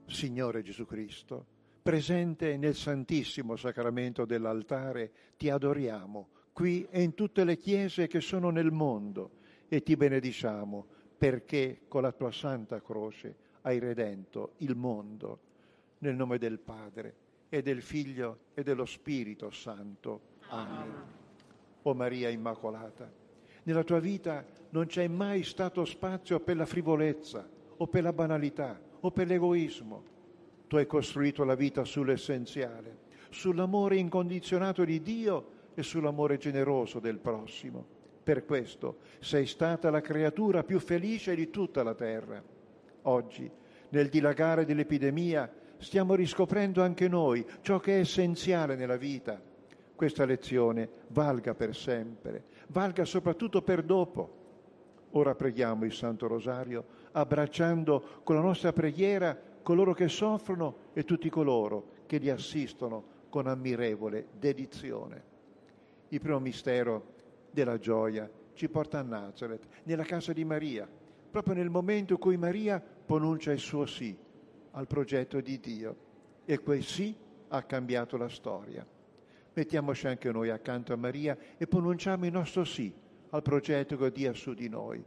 Signore Gesù Cristo, presente nel Santissimo Sacramento dell'altare, ti adoriamo qui e in tutte le chiese che sono nel mondo e ti benediciamo perché con la tua Santa Croce hai redento il mondo. Nel nome del Padre e del Figlio e dello Spirito Santo. Amen. O Maria Immacolata, nella tua vita non c'è mai stato spazio per la frivolezza o per la banalità o per l'egoismo. Tu hai costruito la vita sull'essenziale, sull'amore incondizionato di Dio e sull'amore generoso del prossimo. Per questo sei stata la creatura più felice di tutta la terra. Oggi, nel dilagare dell'epidemia, stiamo riscoprendo anche noi ciò che è essenziale nella vita. Questa lezione valga per sempre, valga soprattutto per dopo. Ora preghiamo il Santo Rosario, abbracciando con la nostra preghiera coloro che soffrono e tutti coloro che li assistono con ammirevole dedizione. Il primo mistero della gioia ci porta a Nazareth, nella casa di Maria, proprio nel momento in cui Maria pronuncia il suo sì al progetto di Dio, e quel sì ha cambiato la storia. Mettiamoci anche noi accanto a Maria e pronunciamo il nostro sì al progetto che Dio ha su di noi.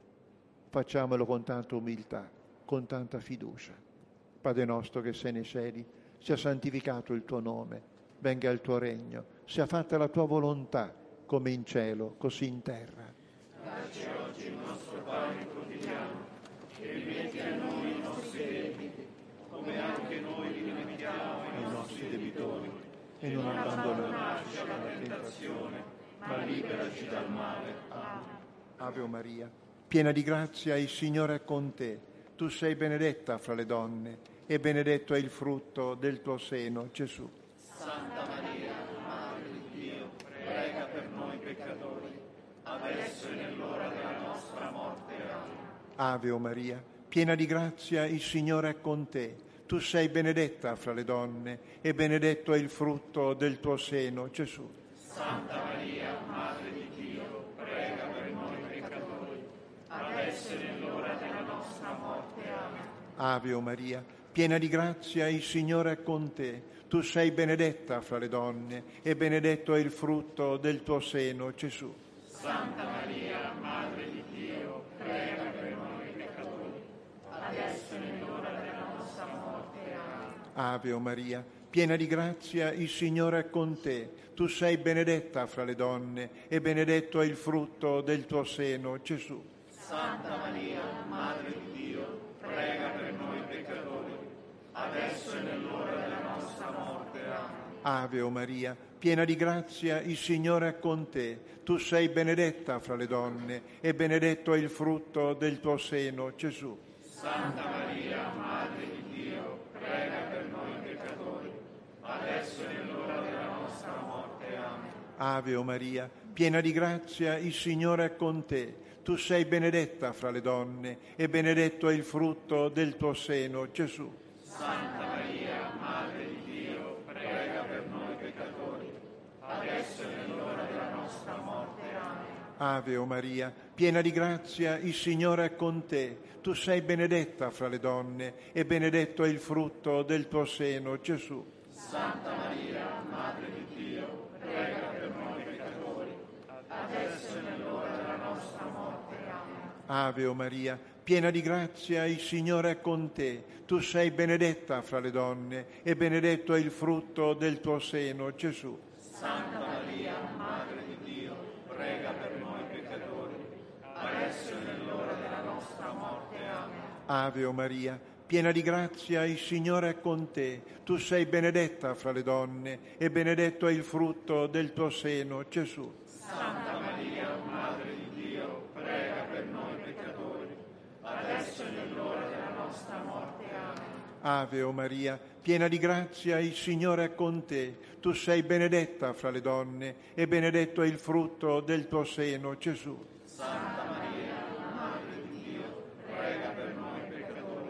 Facciamolo con tanta umiltà, con tanta fiducia. Padre nostro che sei nei cieli, sia santificato il tuo nome, venga il tuo regno, sia fatta la tua volontà, come in cielo, così in terra. Dacci oggi il nostro pane quotidiano, e rimetti a noi i nostri debiti, come anche noi li rimettiamo ai nostri debitori, e non abbandonarci alla tentazione, ma liberaci dal male. Amen. Ave Maria, piena di grazia, il Signore è con te. Tu sei benedetta fra le donne, e benedetto è il frutto del tuo seno, Gesù. Santa Maria, Madre di Dio, prega per noi peccatori, adesso e nell'ora della nostra morte. Amen. Ave Maria, piena di grazia, il Signore è con te. Tu sei benedetta fra le donne, e benedetto è il frutto del tuo seno, Gesù. Santa Maria, Madre di Dio, prega per noi peccatori, adesso e nell'ora della nostra morte. Amen. Ave Maria, piena di grazia, il Signore è con te. Tu sei benedetta fra le donne, e benedetto è il frutto del tuo seno, Gesù. Santa Maria, Madre di Dio, prega per noi peccatori, adesso e nell'ora della nostra morte. Amen. Ave Maria, piena di grazia, il Signore è con te. Tu sei benedetta fra le donne, e benedetto è il frutto del tuo seno, Gesù. Santa Maria, Madre di Dio, prega per noi peccatori, adesso e nell'ora della nostra morte. Amen. Ave Maria, piena di grazia, il Signore è con te. Tu sei benedetta fra le donne, e benedetto è il frutto del tuo seno, Gesù. Santa Maria, Madre di Dio, prega per noi peccatori, adesso e nell'ora della nostra morte. Amen. Ave Maria, piena di grazia, il Signore è con te. Tu sei benedetta fra le donne, e benedetto è il frutto del tuo seno, Gesù. Santa Maria, Madre di Dio, prega per noi peccatori, adesso e nell'ora della nostra morte. Amen. Ave Maria, piena di grazia, il Signore è con te. Tu sei benedetta fra le donne, e benedetto è il frutto del tuo seno, Gesù. Santa Maria, Madre di Dio, prega per noi peccatori, adesso e nell'ora della nostra morte. Amen. Ave Maria, piena di grazia, il Signore è con te. Tu sei benedetta fra le donne, e benedetto è il frutto del tuo seno, Gesù. Santa Maria, Madre di Dio, prega per noi peccatori, adesso e nell'ora della nostra morte. Amen. Ave Maria, piena di grazia, il Signore è con te. Tu sei benedetta fra le donne, e benedetto è il frutto del tuo seno, Gesù. Santa Maria, Madre di Dio, prega per noi peccatori, adesso e nell'ora della nostra morte. Amen. Ave Maria, piena di grazia, il Signore è con te. Tu sei benedetta fra le donne, e benedetto è il frutto del tuo seno, Gesù. Santa Maria, Madre di Dio, prega per noi peccatori,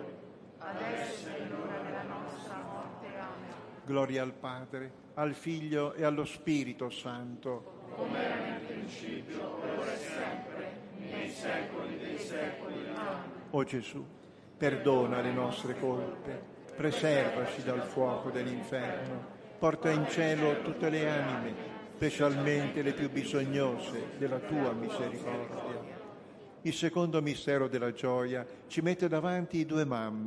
adesso e nell'ora della nostra morte. Amen. Gloria al Padre, al Figlio e allo Spirito Santo. Come era nel principio, ora e sempre, nei secoli dei secoli. Amen. O Gesù, perdona le nostre colpe, preservaci dal fuoco dell'inferno, porta in cielo tutte le anime, specialmente le più bisognose della tua misericordia. Il secondo mistero della gioia ci mette davanti due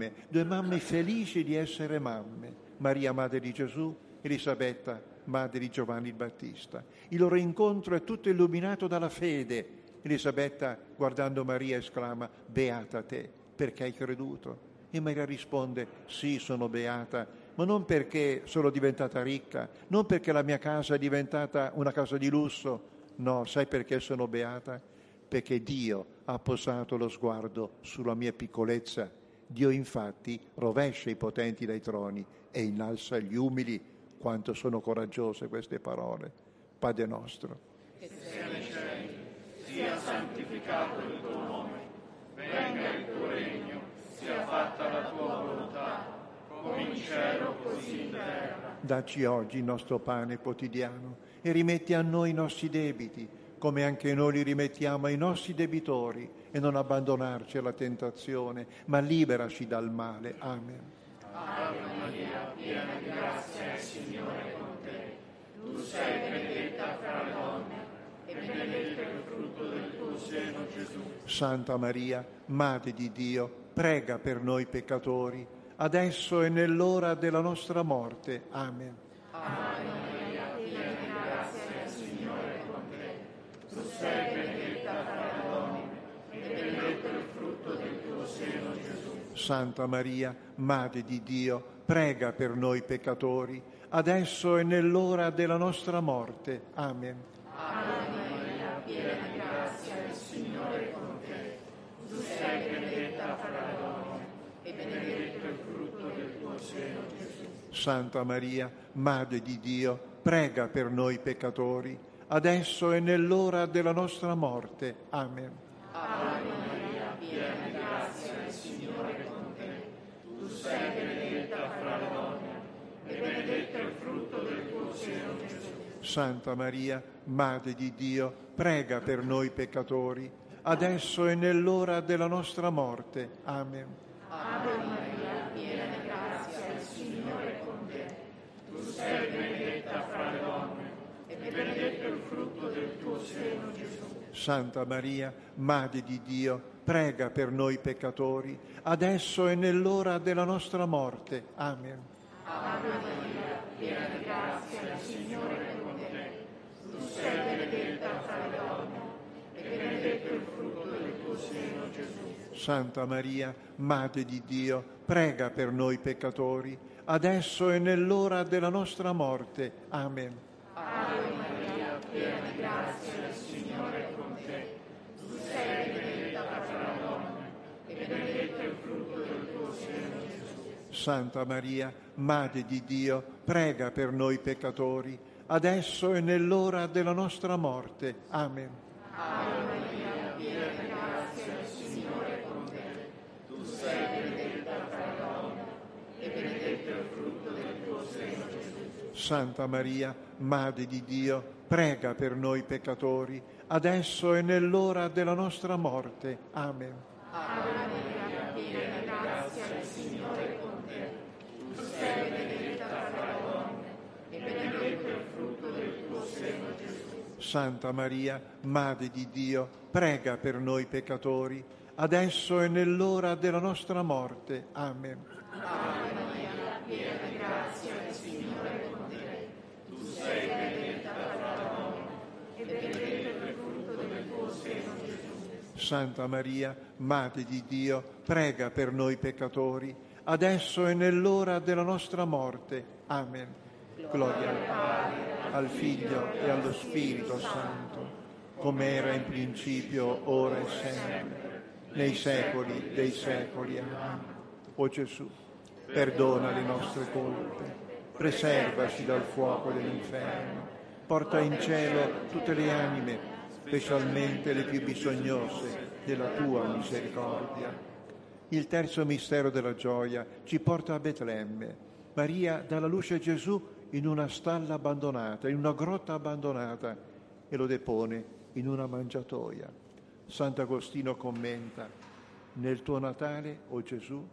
mamme felici di essere mamme, Maria, madre di Gesù, Elisabetta, madre di Giovanni il Battista. Il loro incontro è tutto illuminato dalla fede. Elisabetta, guardando Maria, esclama: beata te, perché hai creduto. E Maria risponde: sì, sono beata, ma non perché sono diventata ricca, non perché la mia casa è diventata una casa di lusso. No, sai perché sono beata? Perché Dio ha posato lo sguardo sulla mia piccolezza. Dio infatti rovescia i potenti dai troni e innalza gli umili. Quanto sono coraggiose queste parole. Padre nostro, che sei nei cieli, sia santificato il tuo nome, venga il tuo regno, sia fatta la tua volontà, come in cielo così in terra. Dacci oggi il nostro pane quotidiano e rimetti a noi i nostri debiti, come anche noi li rimettiamo ai nostri debitori, e non abbandonarci alla tentazione, ma liberaci dal male. Amen. Ave Maria, piena di grazia, il Signore è con te. Tu sei benedetta fra le donne, e benedetto il frutto del tuo seno, Gesù. Santa Maria, Madre di Dio, prega per noi peccatori, adesso e nell'ora della nostra morte. Amen. Ave Maria, piena di grazia, il Signore è con te. Tu sei benedetta fra le donne, e benedetto il frutto del tuo seno, Gesù. Santa Maria, Madre di Dio, prega per noi peccatori, adesso e nell'ora della nostra morte. Amen. Ave Maria, piena di grazia, il Signore è con te. Tu sei benedetta fra le donne, e benedetto il frutto del tuo seno, Gesù. Santa Maria, Madre di Dio, prega per noi peccatori, adesso e nell'ora della nostra morte. Amen. Ave Maria, piena di grazia, il Signore è con te. Tu sei benedetta fra le donne, e benedetto il frutto del tuo seno, Gesù. Santa Maria, Madre di Dio, prega per noi peccatori, adesso e nell'ora della nostra morte. Amen. Ave Maria, piena di grazia, il Signore è con te. Tu sei benedetta fra le donne, e benedetto il frutto del tuo seno, Gesù. Santa Maria, Madre di Dio, prega per noi peccatori, adesso e nell'ora della nostra morte. Amen. Ave Maria, piena di grazia, il Signore è con te. Tu sei benedetta fra le donne, e benedetto il frutto del tuo seno, Gesù. Santa Maria, Madre di Dio, prega per noi peccatori, adesso e nell'ora della nostra morte. Amen. Ave Maria, piena di grazia, il Signore è con te. Tu sei benedetta fra le donne, e benedetto il frutto del tuo seno, Gesù. Santa Maria, Madre di Dio, prega per noi peccatori, adesso e nell'ora della nostra morte. Amen. Ave Maria, piena di grazia, il Signore è con te. Tu sei benedetta fra le donne, e benedetto il frutto del tuo seno, Gesù. Santa Maria, Madre di Dio, prega per noi peccatori, adesso e nell'ora della nostra morte. Amen. Ave Maria, piena di grazia, il Signore è con te. Tu sei benedetta fra le donne, e benedetto il frutto del tuo seno, Gesù. Santa Maria, Madre di Dio, prega per noi peccatori, adesso e nell'ora della nostra morte. Amen. Ave Maria, piena di grazia, il Signore è con te. Tu sei benedetta fra le donne, e benedetto il frutto del tuo seno, Gesù. Santa Maria, Madre di Dio, prega per noi peccatori, adesso e nell'ora della nostra morte. Amen. Gloria al Padre, al Figlio e allo Spirito Santo, come era in principio, ora e sempre, nei secoli dei secoli. Amen. O Gesù, perdona le nostre colpe, preservaci dal fuoco dell'inferno, porta in cielo tutte le anime, specialmente le più bisognose della tua misericordia. Il terzo mistero della gioia ci porta a Betlemme. Maria dà alla luce a Gesù in una stalla abbandonata, in una grotta abbandonata, e lo depone in una mangiatoia. Sant'Agostino commenta: nel tuo Natale, o Gesù,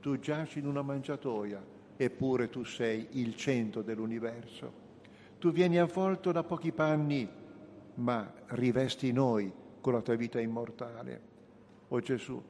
tu giaci in una mangiatoia, eppure tu sei il centro dell'universo. Tu vieni avvolto da pochi panni, ma rivesti noi con la tua vita immortale. O Gesù,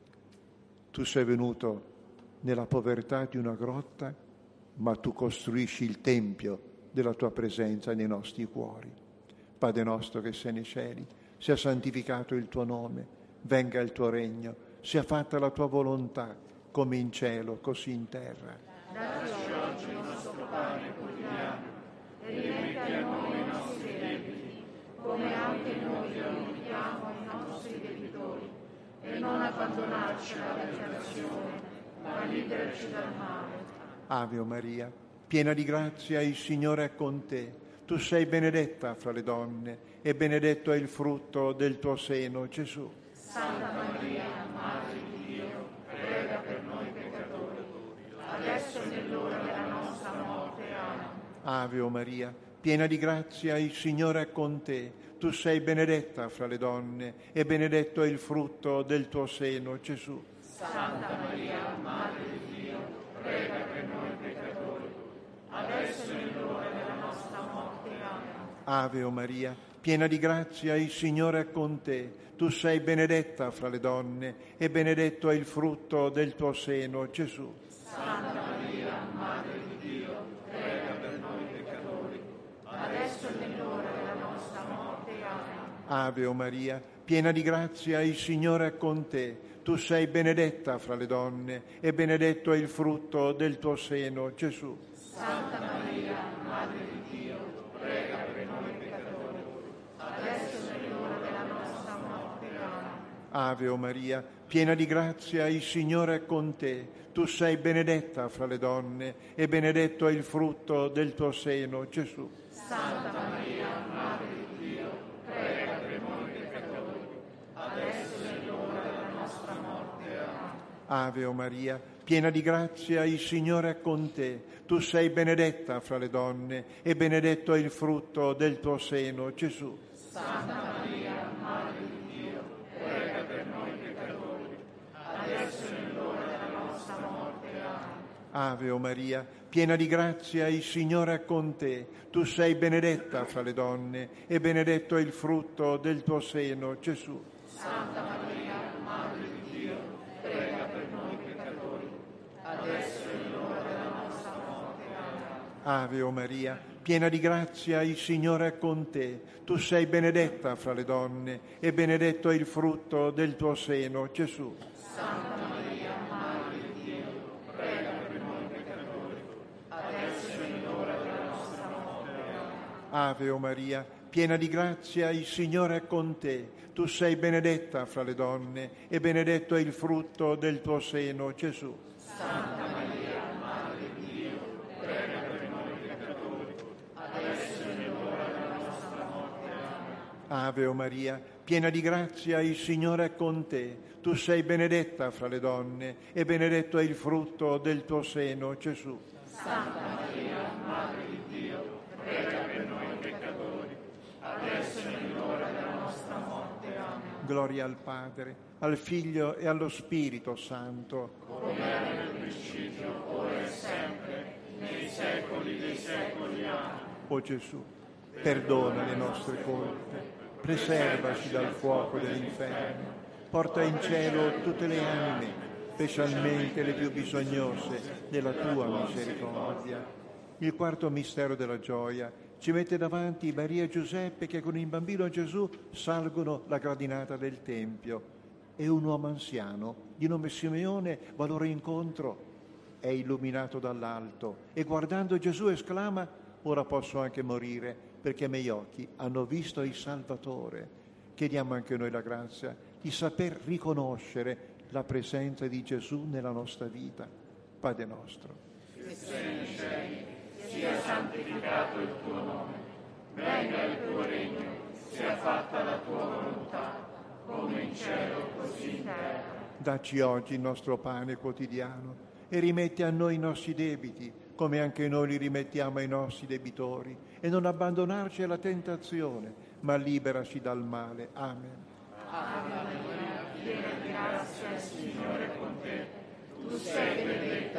tu sei venuto nella povertà di una grotta, ma tu costruisci il tempio della tua presenza nei nostri cuori. Padre nostro che sei nei cieli, sia santificato il tuo nome, venga il tuo regno, sia fatta la tua volontà, come in cielo, così in terra. Dacci oggi il nostro pane quotidiano e rimetti a noi i nostri debiti, come anche noi rimettiamo ai nostri debitori, e non abbandonarci alla tentazione, ma liberaci dal male. Ave Maria, piena di grazia, il Signore è con te. Tu sei benedetta fra le donne e benedetto è il frutto del tuo seno, Gesù. Santa Maria, Madre di Dio, prega per noi peccatori, adesso è nell'ora della nostra morte. Amen. Ave Maria, piena di grazia, il Signore è con te. Tu sei benedetta fra le donne e benedetto è il frutto del tuo seno, Gesù. Santa Maria, Madre di Dio, prega per noi peccatori, adesso è nell'ora della nostra morte. Amen. Ave Maria, piena di grazia, il Signore è con te. Tu sei benedetta fra le donne e benedetto è il frutto del tuo seno, Gesù. Santa Maria, Madre di Dio, prega per noi peccatori, adesso è nell'ora della nostra morte. Amen. Ave Maria, piena di grazia, il Signore è con te. Tu sei benedetta fra le donne e benedetto è il frutto del tuo seno, Gesù. Santa Maria, Madre di Dio, prega per noi peccatori, adesso è nell'ora della nostra morte. Amen. Ave Maria, piena di grazia, il Signore è con te. Tu sei benedetta fra le donne e benedetto è il frutto del tuo seno, Gesù. Santa Maria, Madre di Dio, prega per noi peccatori, adesso è nell'ora della nostra morte. Amen. Ave Maria, piena di grazia, il Signore è con te. Tu sei benedetta fra le donne e benedetto è il frutto del tuo seno, Gesù. Santa Maria, Madre di Dio, prega per noi peccatori, adesso è nell'ora della nostra morte. Amen. Ave Maria, piena di grazia, il Signore è con te. Tu sei benedetta fra le donne e benedetto è il frutto del tuo seno, Gesù. Santa Maria, Madre di Dio, prega per noi peccatori, adesso è nell'ora della nostra morte. Amen. Ave Maria, piena di grazia, il Signore è con te. Tu sei benedetta fra le donne e benedetto è il frutto del tuo seno, Gesù. Santa Maria, Madre di Dio, prega per noi peccatori, adesso è nell'ora della nostra morte. Amen. Ave Maria, piena di grazia, il Signore è con te. Tu sei benedetta fra le donne e benedetto è il frutto del tuo seno, Gesù. Santa Maria, Madre di Dio, prega per noi peccatori, adesso è nell'ora della nostra morte. Amen. Ave Maria, piena di grazia, il Signore è con te. Tu sei benedetta fra le donne e benedetto è il frutto del tuo seno, Gesù. Santa Maria, Madre di Dio, prega per noi peccatori, adesso è nell'ora della nostra morte. Amen. Gloria al Padre, al Figlio e allo Spirito Santo. Come era nel principio, ora e sempre, nei secoli dei secoli. Amen. O Gesù, perdona le nostre colpe, preservaci dal fuoco dell'inferno, porta in cielo tutte le anime, specialmente le più bisognose della tua misericordia. Il quarto mistero della gioia ci mette davanti Maria e Giuseppe che con il bambino Gesù salgono la gradinata del Tempio e un uomo anziano di nome Simeone va loro incontro, è illuminato dall'alto e guardando Gesù esclama: ora posso anche morire perché i miei occhi hanno visto il Salvatore. Chiediamo anche noi la grazia di saper riconoscere la presenza di Gesù nella nostra vita. Padre nostro, Che sei nei cieli, sia santificato il tuo nome, venga il tuo regno, sia fatta la tua volontà, come in cielo così in terra. dacci oggi il nostro pane quotidiano e rimetti a noi i nostri debiti, come anche noi li rimettiamo ai nostri debitori, e non abbandonarci alla tentazione, ma liberaci dal male. Amen. Ave Maria, piena di grazia, il Signore è con te. Tu sei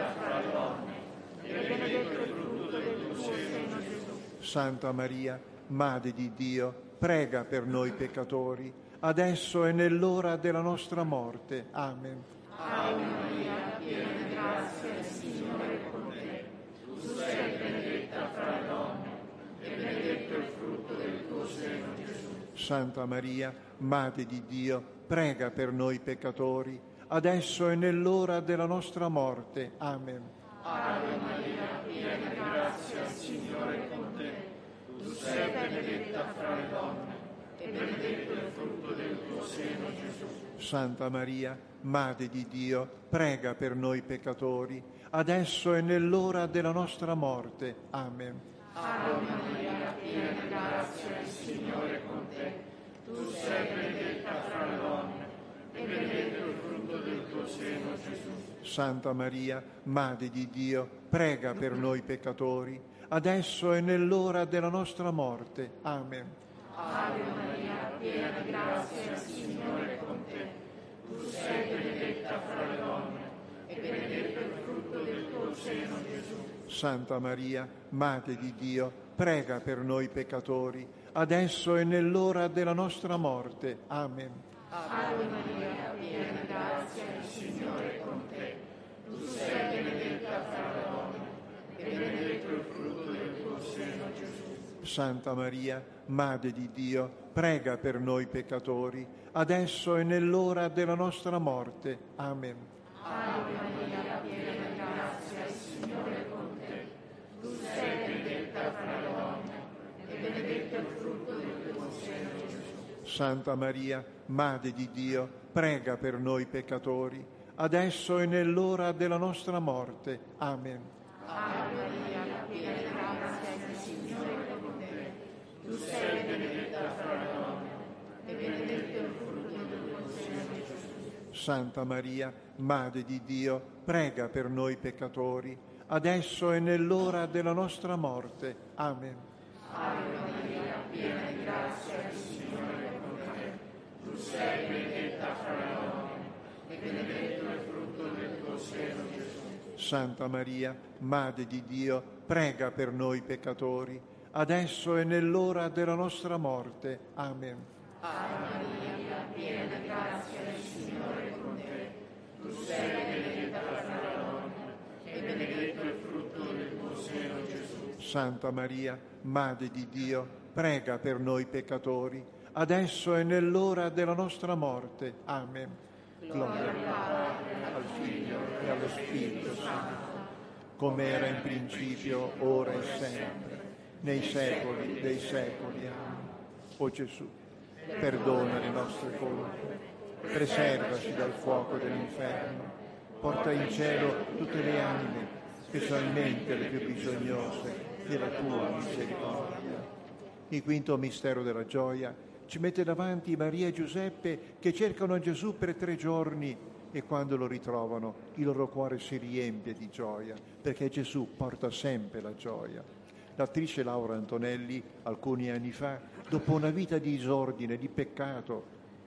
benedetta fra le donne, e benedetto il frutto del tuo seno, Gesù. Santa Maria, Madre di Dio, prega per noi peccatori, adesso e nell'ora della nostra morte. Amen. Ave Maria, piena di grazia, il Signore è con te. Tu sei benedetta fra le donne, e benedetto il frutto del tuo seno, Gesù. Santa Maria, Madre di Dio, prega per noi peccatori, adesso e nell'ora della nostra morte. Amen. Ave Maria, piena di grazia, il Signore è con te. Tu sei benedetta fra le donne, e benedetto il frutto del tuo seno, Gesù. Santa Maria, Madre di Dio, prega per noi peccatori, adesso e nell'ora della nostra morte. Amen. Ave Maria, piena di grazia, il Signore è con te. Tu sei benedetta fra le donne, e benedetto il frutto del tuo seno, Gesù. Santa Maria, Madre di Dio, prega per noi peccatori, adesso e nell'ora della nostra morte. Amen. Ave Maria, piena di grazia, il Signore è con te. Tu sei benedetta fra le donne, e benedetto il frutto del tuo seno, Gesù. Santa Maria, Madre di Dio, prega per noi peccatori, adesso e nell'ora della nostra morte. Amen. Ave Maria, piena di grazia, il Signore è con te. Tu sei benedetta fra le donne, e benedetto il frutto del tuo seno, Gesù. Santa Maria, Madre di Dio, prega per noi peccatori, adesso e nell'ora della nostra morte. Amen. Ave Maria, piena di grazia, il Signore è con te. Tu sei benedetta fra le donne, e benedetto il frutto del tuo seno, Gesù. Santa Maria, Madre di Dio, prega per noi peccatori, adesso e nell'ora della nostra morte. Amen. Ave Maria, piena di grazia, il Signore è con te. Tu sei benedetta fra le donne, e benedetto il frutto del tuo seno, Gesù. Santa Maria, Madre di Dio, prega per noi peccatori, adesso e nell'ora della nostra morte. Amen. Ave Maria, piena di grazia, il Signore è con te. Tu sei benedetta fra le donne, e benedetto il frutto del tuo seno, Gesù. Santa Maria, Madre di Dio, prega per noi peccatori, adesso e nell'ora della nostra morte. Amen. Ave Maria, piena di grazia, il Signore è con te. Tu sei benedetta fra le donne, e benedetto il frutto del tuo seno, Gesù. Santa Maria, Madre di Dio, prega per noi peccatori, adesso e nell'ora della nostra morte. Amen. Gloria al Padre, al Figlio e allo Spirito Santo, come era in principio, ora e sempre, nei secoli dei secoli. Amen. O Gesù, perdona le nostre colpe, preservaci dal fuoco dell'inferno, porta in cielo tutte le anime, specialmente le più bisognose della tua misericordia. Il quinto mistero della gioia ci mette davanti Maria e Giuseppe che cercano Gesù per 3 giorni e quando lo ritrovano il loro cuore si riempie di gioia, perché Gesù porta sempre la gioia. L'attrice Laura Antonelli, alcuni anni fa, dopo una vita di disordine, di peccato,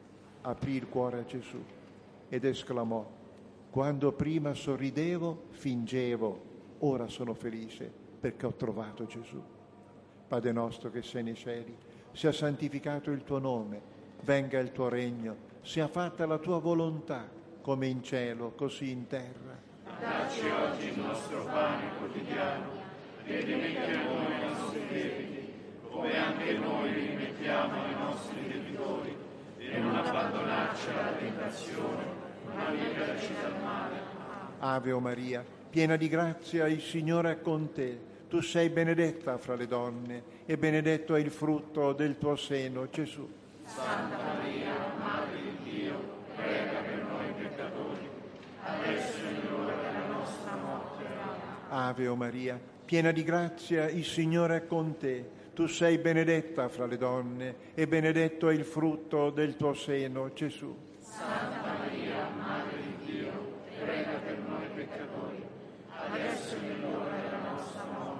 aprì il cuore a Gesù ed esclamò: quando prima sorridevo, fingevo, ora sono felice perché ho trovato Gesù. Padre nostro che sei nei cieli, sia santificato il tuo nome, venga il tuo regno, sia fatta la tua volontà, come in cielo, così in terra. Dacci oggi il nostro pane quotidiano, e rimetti a noi i nostri debiti, come anche noi li rimettiamo ai nostri debitori, e non abbandonarci alla tentazione, ma liberaci dal male. Ave o Maria, piena di grazia, il Signore è con te. Tu sei benedetta fra le donne, e benedetto è il frutto del tuo seno, Gesù. Santa Maria, Madre di Dio, prega per noi peccatori, adesso è l'ora della nostra morte. Ave o Maria, piena di grazia, il Signore è con te. Tu sei benedetta fra le donne, e benedetto è il frutto del tuo seno, Gesù. Santa Maria, Madre di Dio, prega per noi peccatori, adesso è l'ora della nostra morte.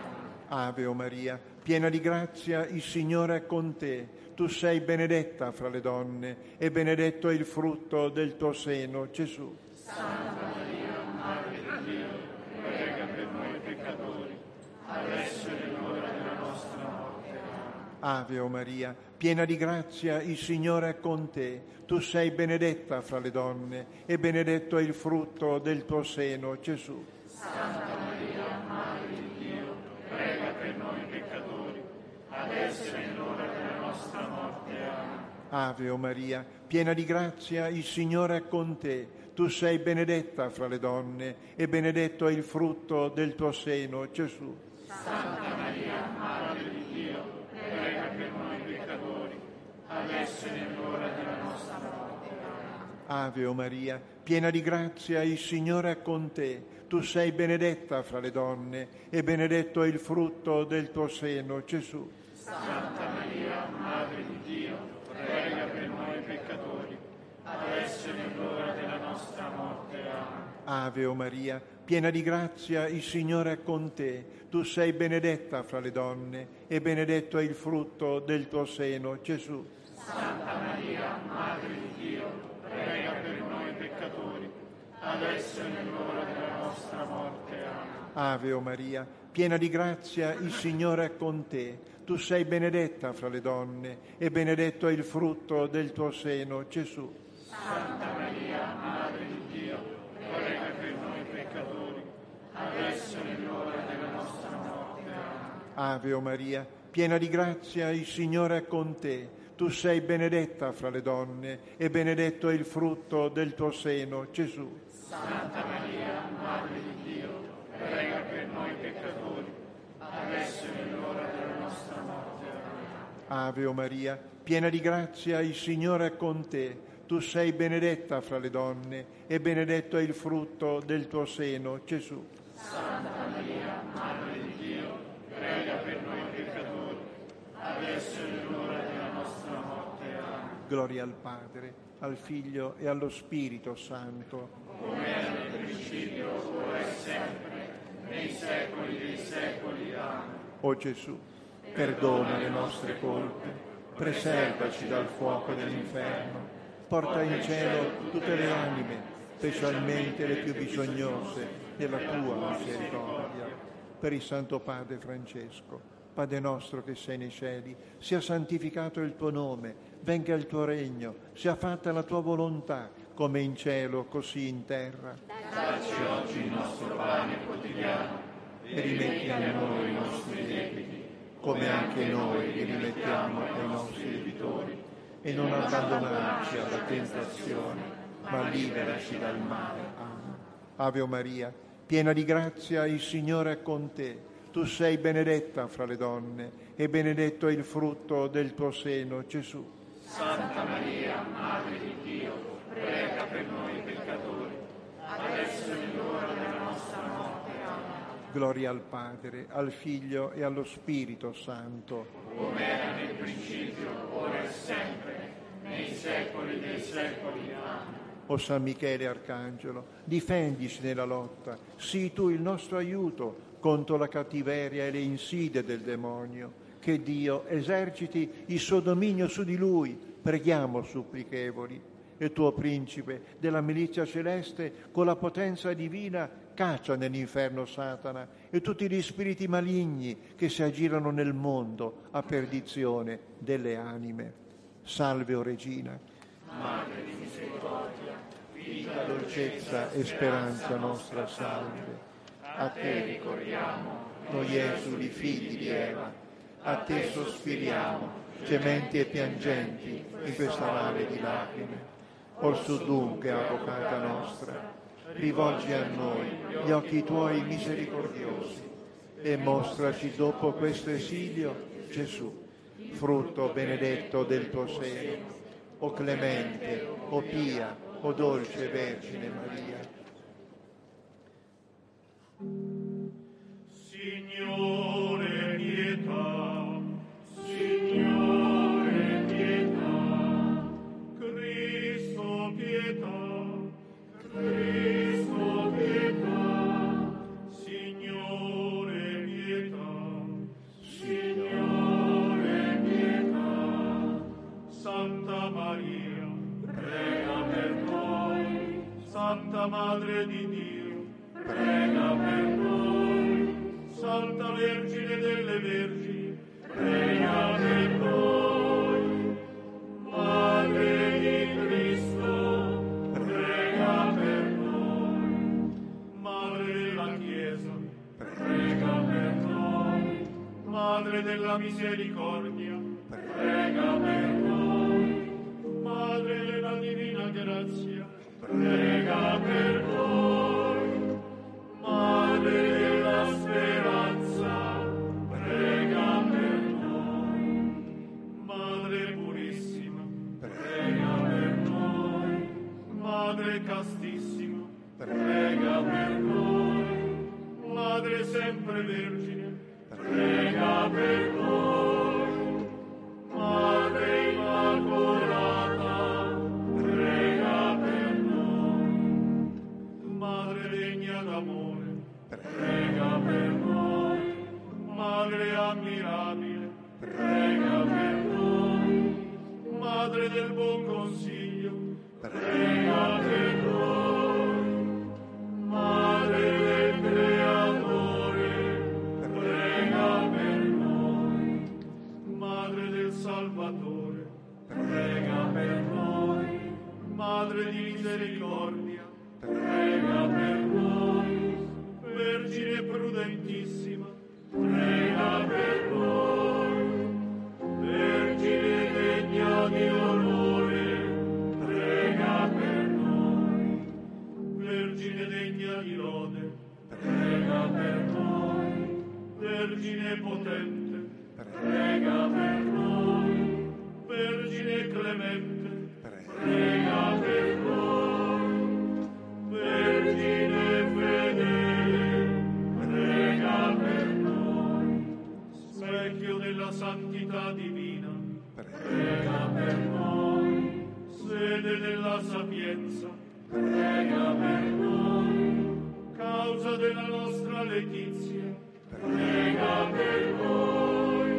Ave o Maria, piena di grazia, il Signore è con te. Tu sei benedetta fra le donne, e benedetto è il frutto del tuo seno, Gesù. Santa Maria, Madre di Dio, Ave o Maria, piena di grazia, il Signore è con te. Tu sei benedetta fra le donne e benedetto è il frutto del tuo seno, Gesù. Santa Maria, Madre di Dio, prega per noi peccatori, adesso è l'ora della nostra morte. Amen. Ave o Maria, piena di grazia, il Signore è con te. Tu sei benedetta fra le donne e benedetto è il frutto del tuo seno, Gesù. Santa Maria, Madre di Dio, prega per noi peccatori, adesso è l'ora della nostra morte. Amen. Ave o Maria, piena di grazia, il Signore è con te. Tu sei benedetta fra le donne e benedetto è il frutto del tuo seno, Gesù. Santa Maria, Madre di Dio, prega per noi peccatori, adesso è l'ora della nostra morte. Amen. Ave o Maria, piena di grazia, il Signore è con te. Tu sei benedetta fra le donne e benedetto è il frutto del tuo seno, Gesù. Santa Maria, Madre di Dio, prega per noi peccatori, adesso è l'ora della nostra morte. Amen. Ave o Maria, piena di grazia, il Signore è con te. Tu sei benedetta fra le donne e benedetto è il frutto del tuo seno, Gesù. Santa Maria, Madre di Dio, prega per noi peccatori, adesso è l'ora della nostra morte. Amen. Ave o Maria, piena di grazia, il Signore è con te. Tu sei benedetta fra le donne e benedetto è il frutto del tuo seno, Gesù. Santa Maria, Madre di Dio, prega per noi peccatori, adesso è l'ora della nostra morte. Amen. Ave o Maria, piena di grazia, il Signore è con te. Tu sei benedetta fra le donne e benedetto è il frutto del tuo seno, Gesù. Santa Maria, Madre di Dio, prega per noi peccatori, adesso è l'ora della nostra morte. Amen. Gloria al Padre, al Figlio e allo Spirito Santo. Come era nel principio, ora e sempre, nei secoli dei secoli. Amen. O Gesù, perdona le nostre colpe, preservaci dal fuoco dell'inferno, porta in cielo tutte le anime, specialmente le più bisognose della tua misericordia. Per il Santo Padre Francesco, Padre nostro che sei nei cieli, sia santificato il tuo nome, venga il tuo regno, sia fatta la tua volontà, come in cielo, così in terra. Dacci oggi il nostro pane quotidiano E rimetti a noi i nostri debiti, come anche noi li rimettiamo ai nostri debitori. E non abbandonarci alla tentazione, ma liberaci dal male. Amen. Ave o Maria, piena di grazia, il Signore è con te. Tu sei benedetta fra le donne e benedetto è il frutto del tuo seno, Gesù. Santa Maria, Madre di Dio, prega per noi peccatori, adesso è l'ora della nostra morte. Amen. Gloria al Padre, al Figlio e allo Spirito Santo. Come era nel principio, ora e sempre, nei secoli dei secoli. Amen. O San Michele Arcangelo, difendici nella lotta, sii tu il nostro aiuto contro la cattiveria e le insidie del demonio. Che Dio eserciti il suo dominio su di lui, preghiamo supplichevoli. E tuo principe della milizia celeste, con la potenza divina, caccia nell'inferno Satana e tutti gli spiriti maligni che si aggirano nel mondo a perdizione delle anime. Salve, o Regina, Madre di misericordia, vita, dolcezza e speranza nostra, salve. a te ricorriamo, Noi esuli figli di Eva, a te sospiriamo, gementi e piangenti in questa vale di lacrime. Orsù dunque, avvocata nostra, rivolgi a noi gli occhi tuoi misericordiosi e mostraci dopo questo esilio Gesù, frutto benedetto del tuo seno. O clemente, o pia, o dolce Vergine Maria. Signore pietà, Signore pietà, Cristo pietà, Cristo pietà, Signore pietà, Signore pietà, Santa Maria, prega per noi, Santa Madre di Dio, prega per noi, Santa Vergine delle Vergini, prega per noi. Madre di Cristo, prega per noi. Madre della Chiesa, prega per noi. Madre della misericordia, prega per noi. Madre della divina grazia, prega per noi. Madre della speranza, prega per noi. Madre purissima, prega per noi. Madre castissima, prega per noi. Madre sempre vergine, prega per noi. Madre immacolata, prega per noi. Madre degna d'amore, prega per noi. Madre ammirabile, prega per noi. Madre del buon consiglio, prega per noi. Madre del Creatore, prega per noi. Madre del Salvatore, prega per noi. Madre di misericordia, prega per noi. Vergine prudentissima, prega per noi. Vergine degna di onore, prega per noi. Vergine degna di lode, prega per noi. Vergine potente, prega per noi. Vergine clemente, prega per noi. Vergine fedele, prega per noi. Specchio della santità divina, prega per noi. Sede della sapienza, prega per noi. Causa della nostra letizia, prega per noi.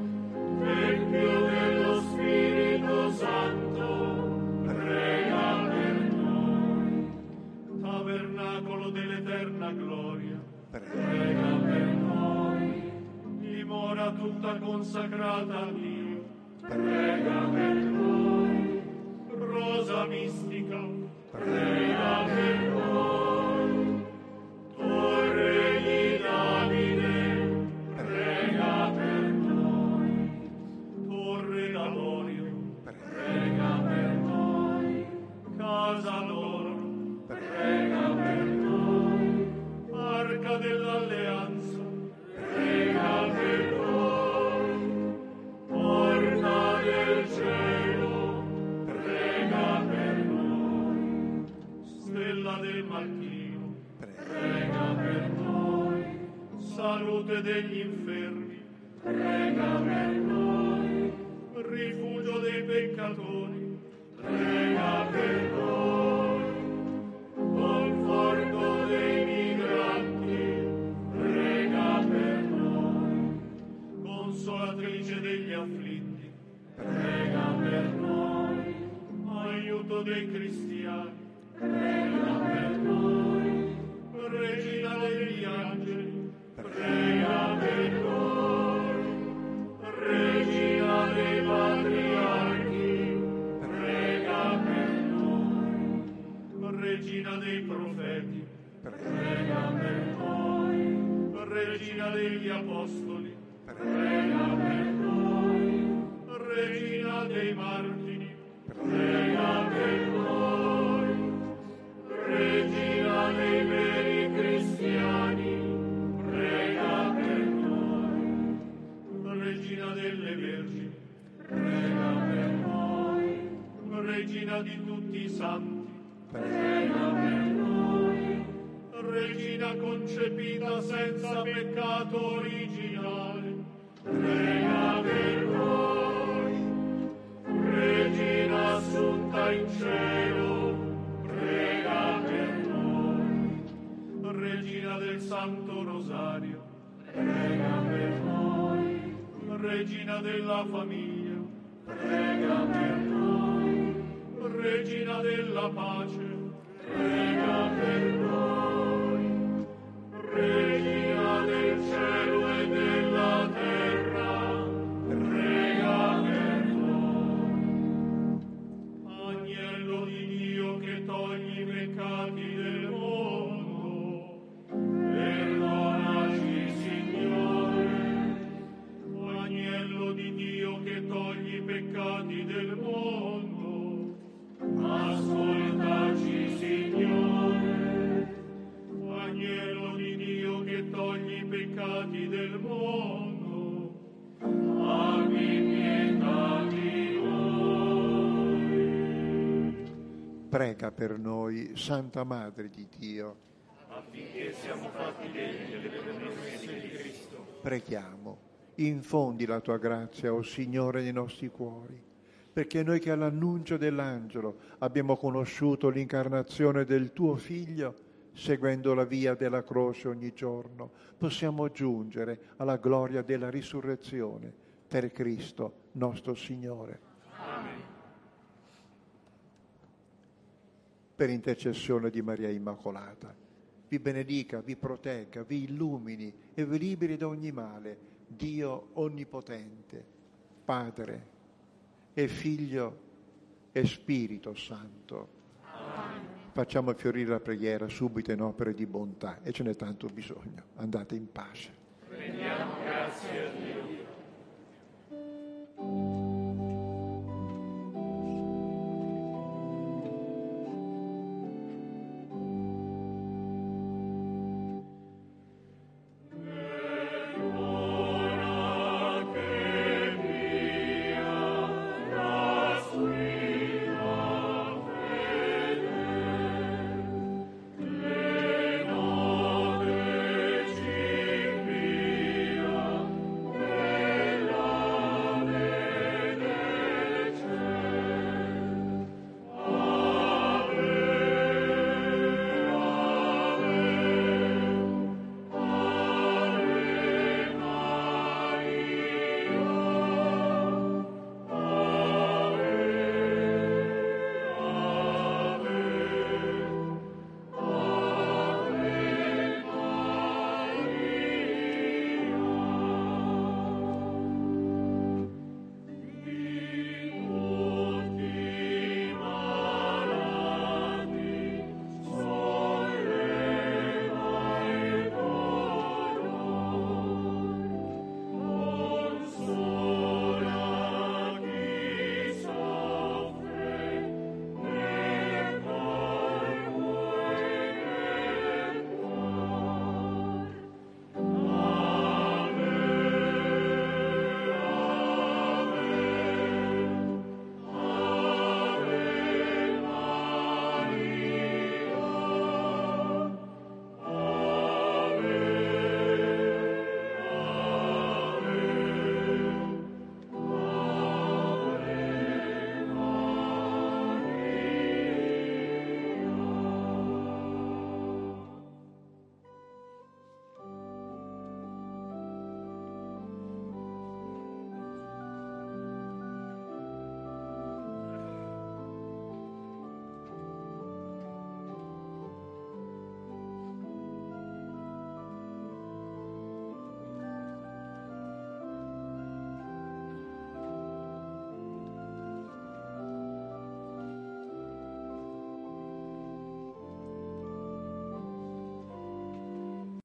Tempio dello Spirito Santo, prega per noi. Tabernacolo dell'eterna gloria, prega per noi. Dimora tutta consacrata a Dio, prega per noi. Rosa mistica, prega per noi. Torre di Davide, prega per noi. Torre d'Avorio, prega per noi. Casa d'oro, prega per noi. Arca dell'alleanza, prega per noi. Porta del cielo, prega per noi. Stella del mattino, prega per noi. Salute degli infermi, prega per noi. Rifugio dei peccatori, prega per noi. Conforto dei migranti, prega per noi. Consolatrice degli afflitti, prega per noi. Aiuto dei cristiani, prega per noi. Regina degli angeli, prega per noi. Regina dei patriarchi, prega per noi. Regina dei profeti, prega per noi. Regina degli apostoli, prega per noi. Regina dei martiri, prega per noi. Regina dei veri cristiani, prega per noi. Regina delle vergini, prega per noi. Regina di tutti i santi, prega per noi. Regina concepita senza peccato originale, prega per noi. Regina assunta in cielo, prega per noi. Regina del Santo Rosario, prega per noi. Regina della famiglia, prega per noi. Regina della pace, prega per noi. Regina del cielo e della terra, prega prega per noi, Santa Madre di Dio. Affinché siamo fatti degni delle promesse di Cristo. Preghiamo, infondi la tua grazia, o Signore, nei nostri cuori, perché noi che all'annuncio dell'angelo abbiamo conosciuto l'incarnazione del tuo Figlio, seguendo la via della croce ogni giorno, possiamo giungere alla gloria della risurrezione per Cristo nostro Signore. Amen. Per intercessione di Maria Immacolata, vi benedica, vi protegga, vi illumini e vi liberi da ogni male, Dio Onnipotente, Padre e Figlio e Spirito Santo. Amen. Facciamo fiorire la preghiera subito in opere di bontà, e ce n'è tanto bisogno. Andate in pace. Rendiamo grazie a Dio.